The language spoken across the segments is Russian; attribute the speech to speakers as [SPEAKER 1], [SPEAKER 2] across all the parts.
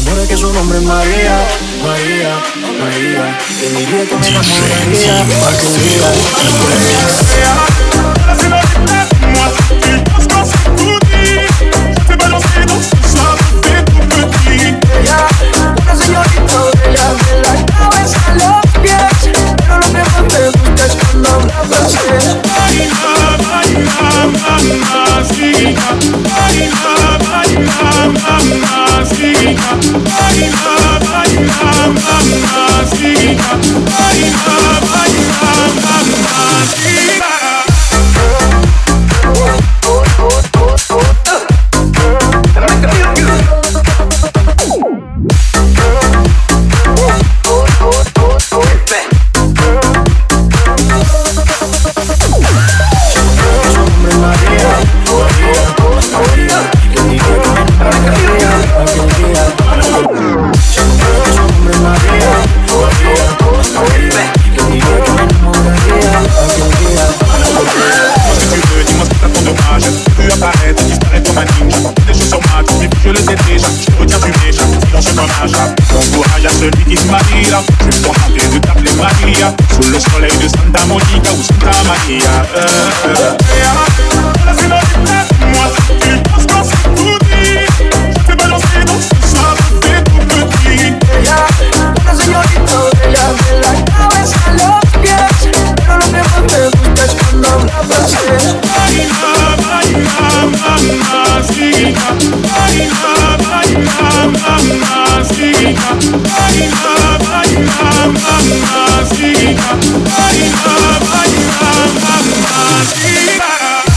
[SPEAKER 1] enamore que su nombre es María, María, María. Que diría que me enamoraría aquel día. Una señorita bella de la cabeza a los pies, pero lo que más me gusta es cuando habla francés.
[SPEAKER 2] Baila, baila, mamacita. Baila, baila, mamacita. Baila, baila, mamacita. Baila, baila, mamacita. Celui qui se marie là, je vais tenter de t'appeler Maria. Sous le soleil de Santa Monica ou Santa Maria. La señorita, moi, il pense qu'on s'est tout dit. Je t'ai balancé dans ce sable, t'es tout petit.
[SPEAKER 1] Una señorita bella de la cabeza a los pies, pero lo que más me gusta es cuando habla francés.
[SPEAKER 2] Baila, baila, mamacita. Baila, baila, mamacita. Baila, baila, mamacita. Baila, baila, mamacita.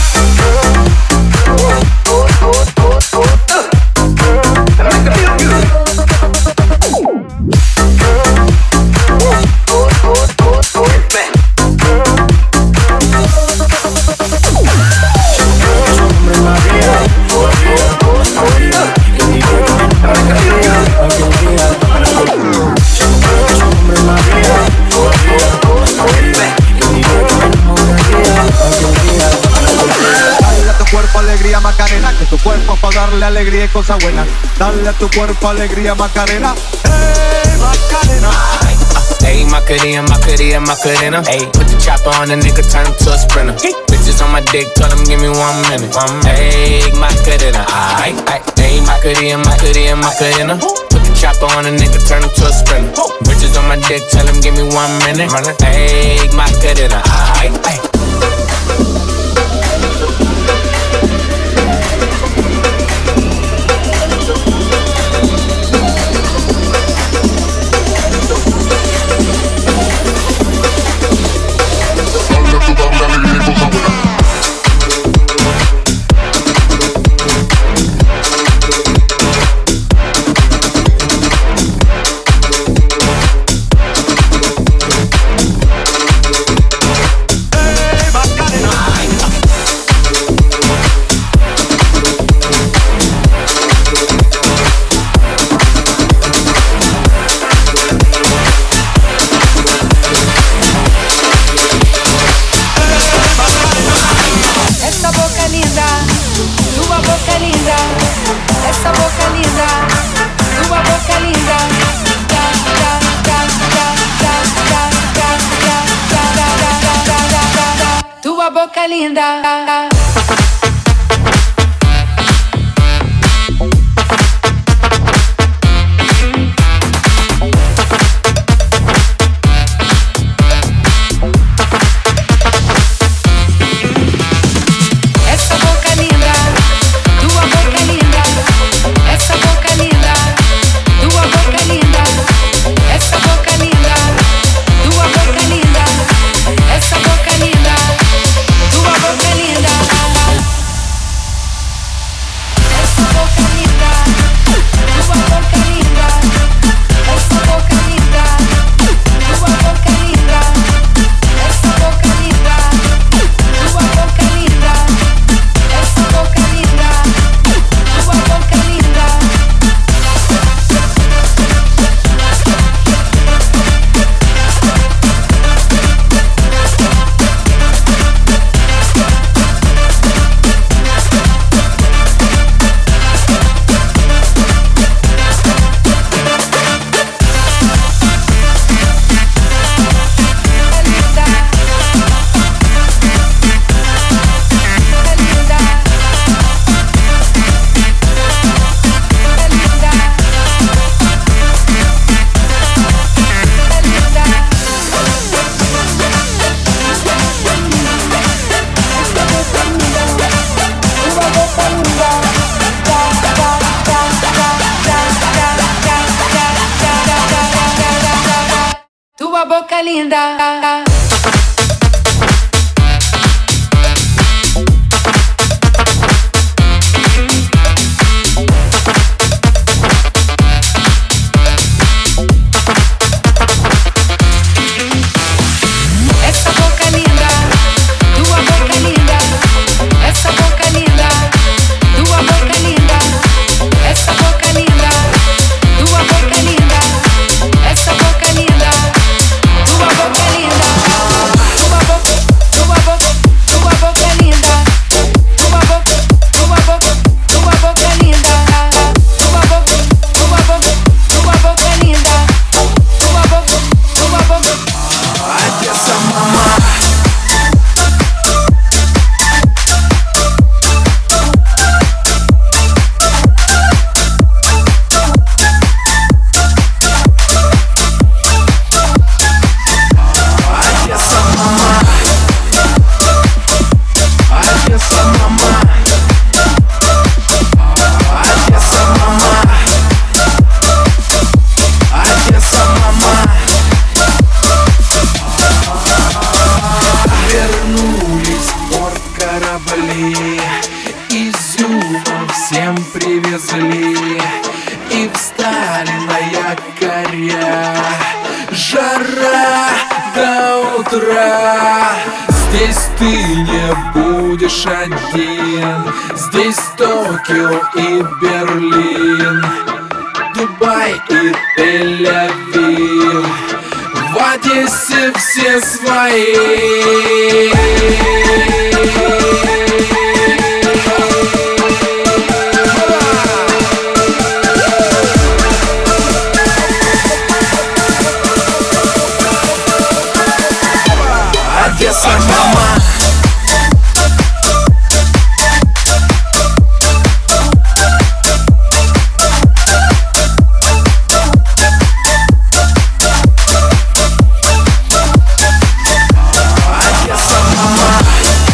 [SPEAKER 3] Macarena, que tu cuerpo es para darle alegría y cosas buenas. Dale a tu cuerpo alegría, Macarena. Hey, Macarena.
[SPEAKER 4] Hey, Macarena, Macarena, Macarena. Hey, put the chopper on the nigga, turn him to a sprinter. Bitches on my dick, tell him give me 1 minute. Hey, Macarena. Hey, Macarena, Macarena, Macarena. Put the chopper on the nigga, turn him to a sprinter. Bitches on my dick, tell him give me 1 minute. Hey, Macarena.
[SPEAKER 5] boca linda.
[SPEAKER 6] Изюмом всем привезли и встали на якоря. Жара до утра. Здесь ты не будешь один. Здесь Токио и Берлин, Дубай и Тель-Авив. В Одессе все свои. Одесса, мама. Одесса, мама.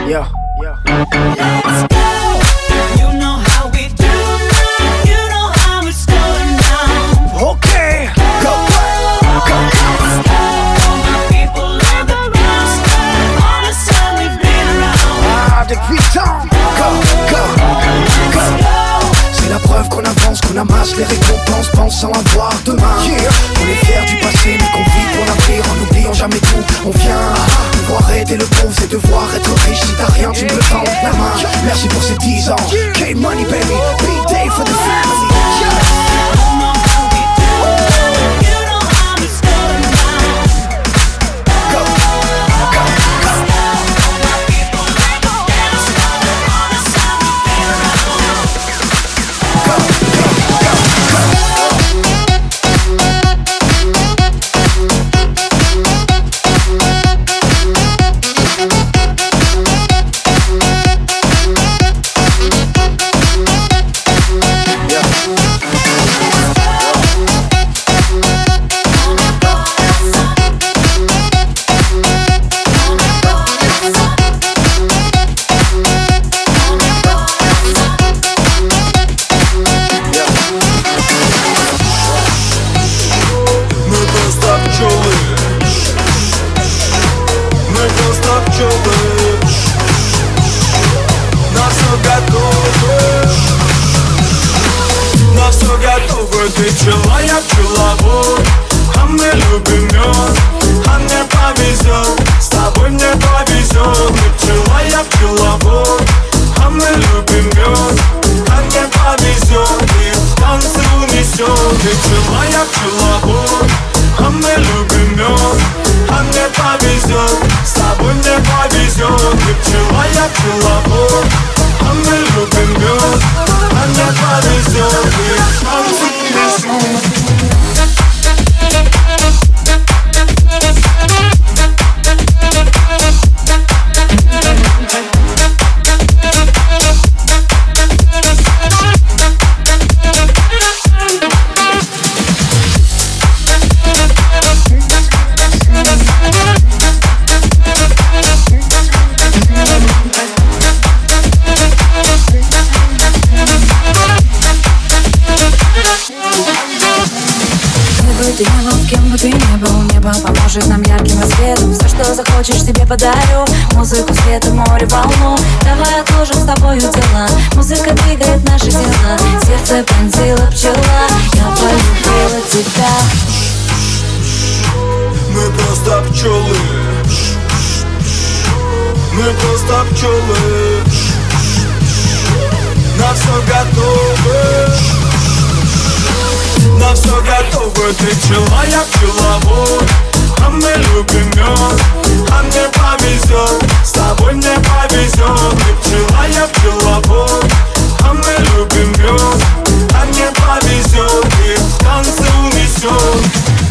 [SPEAKER 5] Yeah.
[SPEAKER 1] Let's go. You know how we do now. You know how it's going down.
[SPEAKER 5] Okay. Go.
[SPEAKER 1] Let's go. All my people on the ground. All the time we've been around.
[SPEAKER 5] Depuis tant. Go. C'est la preuve qu'on avance, qu'on amasse les récompenses, pensant avoir demain. On est fiers du passé, mais qu'on vit pour l'avenir en n'oubliant jamais tout. On vient devoir aider le pauvre, c'est devoir être riche. Si t'as rien, tu me tends la main. Merci pour ces 10 ans. K-Money baby, big day for the family.
[SPEAKER 6] Ты пчела, я пчеловод, а мы любим мед, а мне повезет, с тобой мне повезет. Ты пчела, я пчеловод, а мы любим мед, а мне повезет, и в танце унесет. Ты пчела, я пчеловод, а мы любим мед, а мне повезет, с тобой мне повезет. Ты пчела, я пчеловод, а мы любим мед, а мне повезет, и в танце унесет.
[SPEAKER 7] Кем бы ты ни был, небо поможет нам ярким рассветом. Все, что захочешь, тебе подарю. Музыку, свет и море, волну. Давай отложим с тобою дела. Музыка двигает наши тела. Сердце пронзила пчела. Я полюбила тебя.
[SPEAKER 6] Мы просто пчелы. Мы просто пчелы. На все готовы. На все готовы. Ты пчела, я пчеловод, а мы любим мед, а мне повезет, с тобой мне повезет. Ты пчела, я пчеловод, а мы любим мед, а мне повезет, и в танце унесет.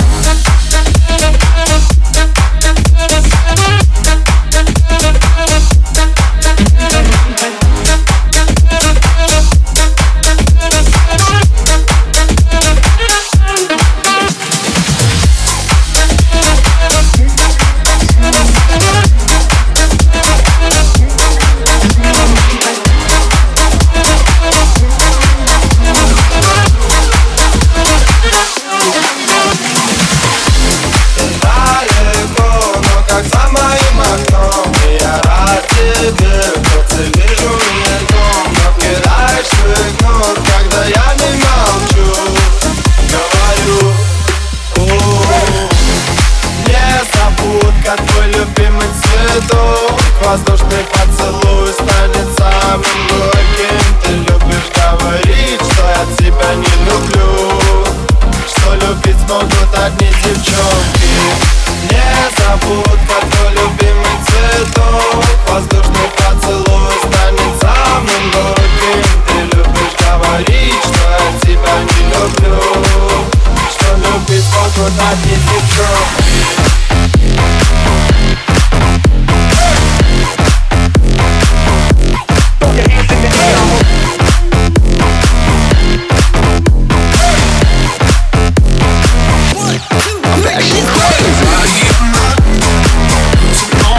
[SPEAKER 6] Воздушный поцелуй станет самым горьким. Ты любишь говорить, что я тебя не люблю, что любить смогут одни девчонки. Незабудка, твой любимый цветок. Воздушный поцелуй станет самым горьким. Ты любишь говорить, что я тебя не люблю, что любить смогут одни девчонки.
[SPEAKER 1] Affection crazy.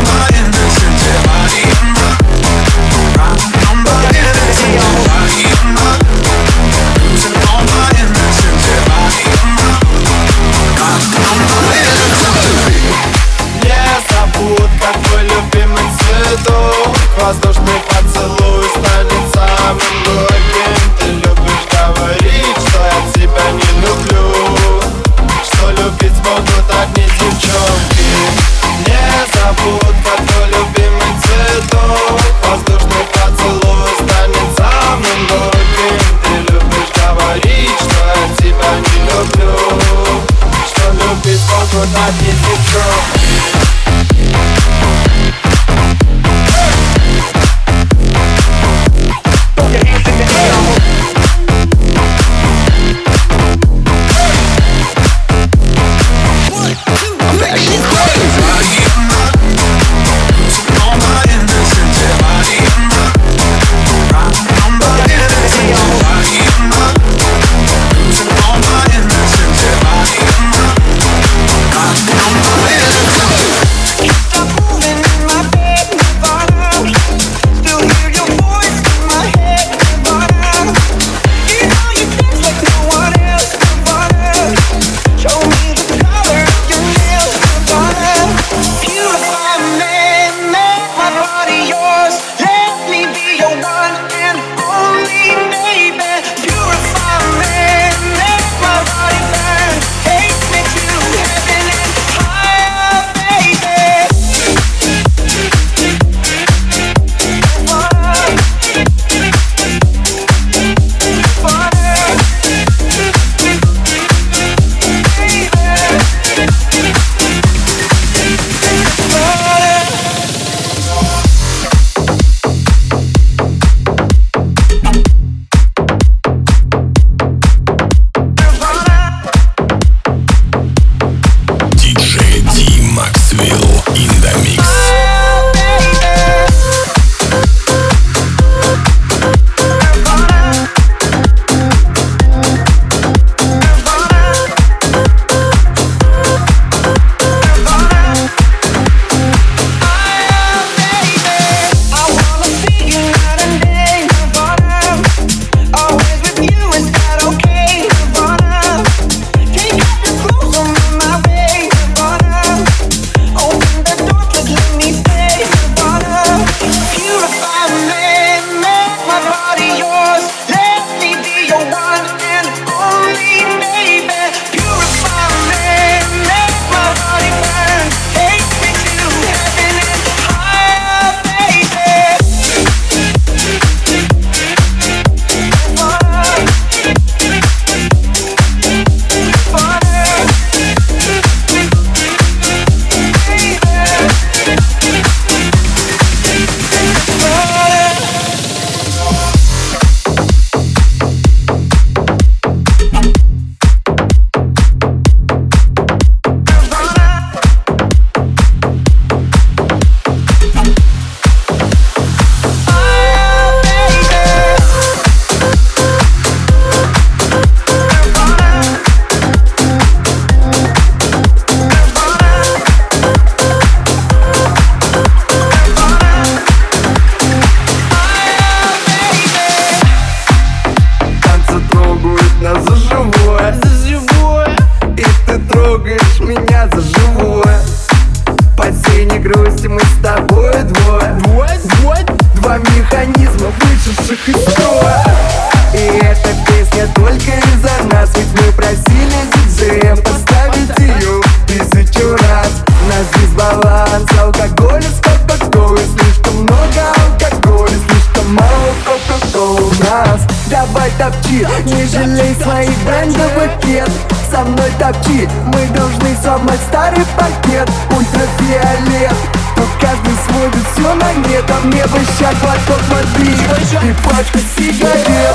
[SPEAKER 1] давай топчи. Не жалей своих брендовых кед, со мной топчи. Мы должны сломать старый пакет. Ультрафиолет, тут каждый сводит все на нет. А мне бы ща глоток воды и пачку сигарет.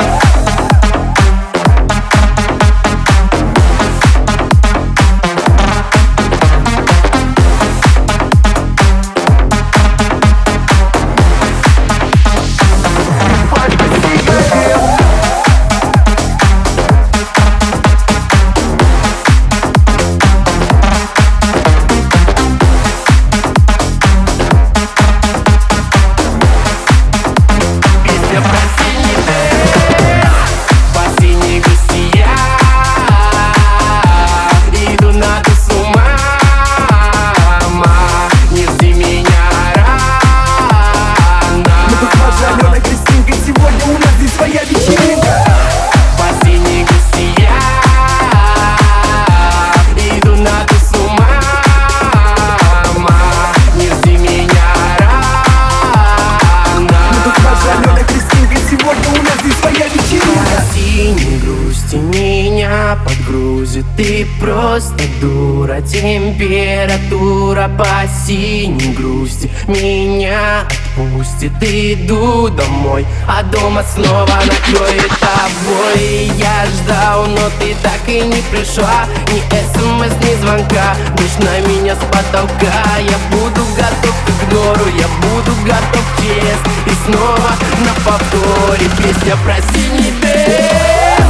[SPEAKER 8] Ты просто дура, температура по синей грусти меня отпустит. Иду домой, а дома снова накроет тобой. Я ждал, но ты так и не пришла. Ни смс, ни звонка, дождь на меня с потолка. Я буду готов к игнору, я буду готов к чест. И снова на повторе песня про синий дым.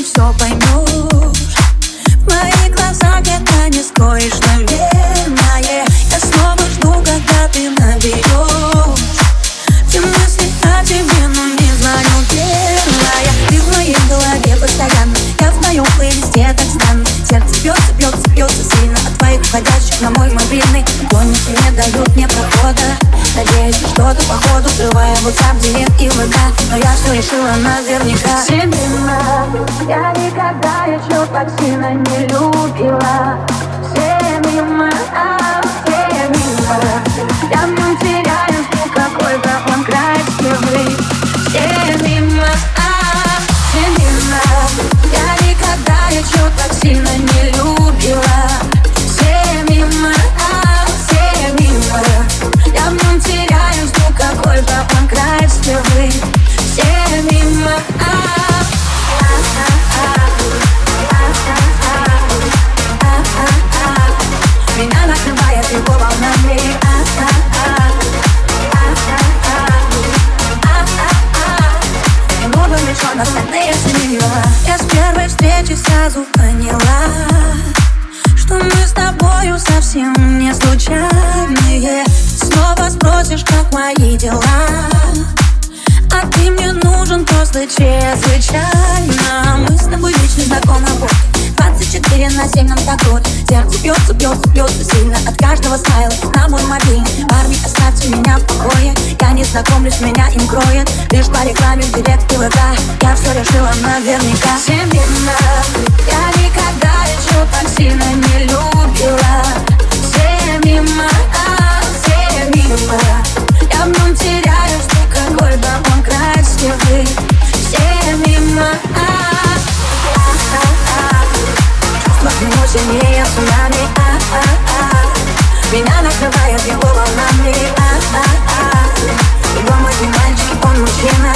[SPEAKER 7] все поймешь. В моих глазах это не скроешь, наверное. Я снова жду, когда ты наберешь. Все мысли о тебе, но не звоню первая. Ты в моей голове постоянно, я в твоем плейлисте так странно. Сердце бьется, бьется, бьется сильно от твоих входящих на мой мобильный. Конники не дают мне прохода. Надеюсь, что-то походу скрывая WhatsApp, директ и ВК. Но я все решила наверняка. Семена, я никогда еще так сильно не любила. Все мимо, все мимо. Я в нем теряюсь, ну какой-то он красивый. Все мимо, все мимо. Я никогда еще так сильно не любила. Все мимо, все мимо. Я в нем теряюсь, ну какой-то он красивый. Все мимо, меня накрывает его волнами. Немного мешок, остальные семья. Я с первой встречи сразу поняла, что мы с тобою совсем не случайные. Снова спросишь, как мои дела, а ты мне нужен просто чрезвычайно. Мы с тобой вечно знакомы, 24/7 нам так круто. Сердце бьется, бьется, бьется сильно от каждого смайла на мой мобильный. Парни, оставьте меня в покое, я не знакомлюсь, меня им кроет. Лишь по рекламе в директ и ВК. Я все решила наверняка. Семена, я никогда еще так сильно не любила. Все мимо, все мимо. Я в нем теряюсь, ну какой-то он красивый. Все мимо, чувства к нему сильнее цунами. Меня накрывает его волнами. Его мой мальчик, он мужчина.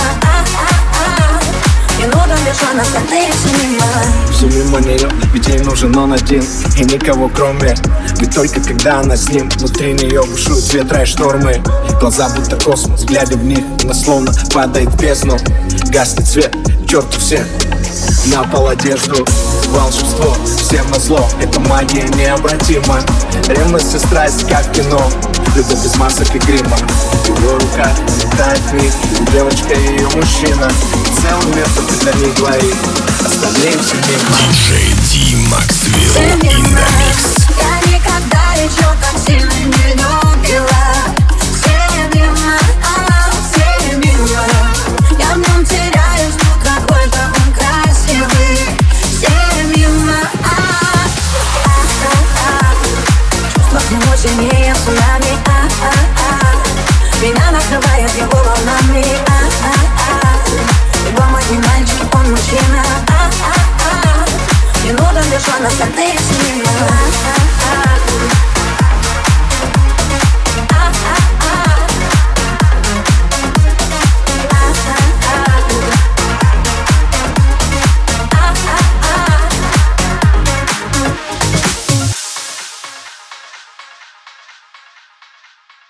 [SPEAKER 7] Не нужен лишь он, остальные все мимо.
[SPEAKER 9] Все мимо нее, ведь ей нужен он один. И никого кроме. Ведь только когда она с ним, внутри нее бушуют ветра и штормы. Глаза будто космос, глядя в них, она словно падает в бездну. Гаснет свет, черту всех, на пол одежду. Волшебство, всем назло, это магия необратима. Ревность и страсть, как в кино, любовь без масок и грима. Его рука летает вниз, девочка и ее мужчина. Целый мир только для них двоих, остальные все мимо.
[SPEAKER 5] Диджей Ди Максвилл in the mix.
[SPEAKER 7] Я никогда еще так сильно не любила. Все мимо, все мимо. Я в нем теряюсь, ну какой-то он красивый. Все мимо, чувства к нему сильнее цунами. Меня накрывает его волнами. Его мой мальчик, он мужчина. Не нужен лишь он, остальные все мимо.